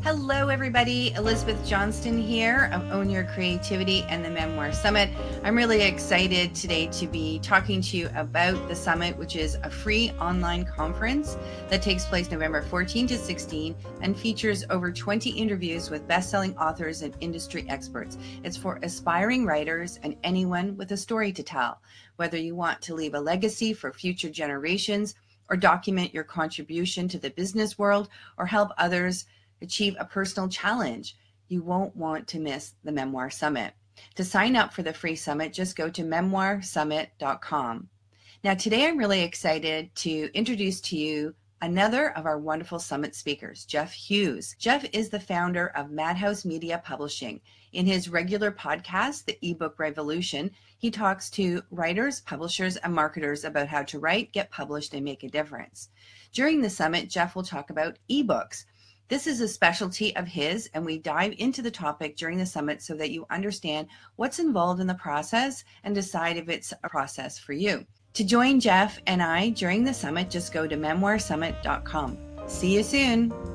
Hello, everybody. Elizabeth Johnston here of Own Your Creativity and the Memoir Summit. I'm really excited today to be talking to you about the summit, which is a free online conference that takes place November 14 to 16 and features over 20 interviews with best-selling authors and industry experts. It's for aspiring writers and anyone with a story to tell, whether you want to leave a legacy for future generations or document your contribution to the business world or help others achieve a personal challenge. You won't want to miss the Memoir Summit. To sign up for the free summit, just go to memoirsummit.com. Now, today I'm really excited to introduce to you another of our wonderful summit speakers, Jeff Hughes. Jeff is the founder of Madhouse Media Publishing. In his regular podcast, The eBook Revolution, he talks to writers, publishers, and marketers about how to write, get published, and make a difference. During the summit, Jeff will talk about ebooks. This is a specialty of his, and we dive into the topic during the summit so that you understand what's involved in the process and decide if it's a process for you. To join Jeff and I during the summit, just go to memoirsummit.com. See you soon.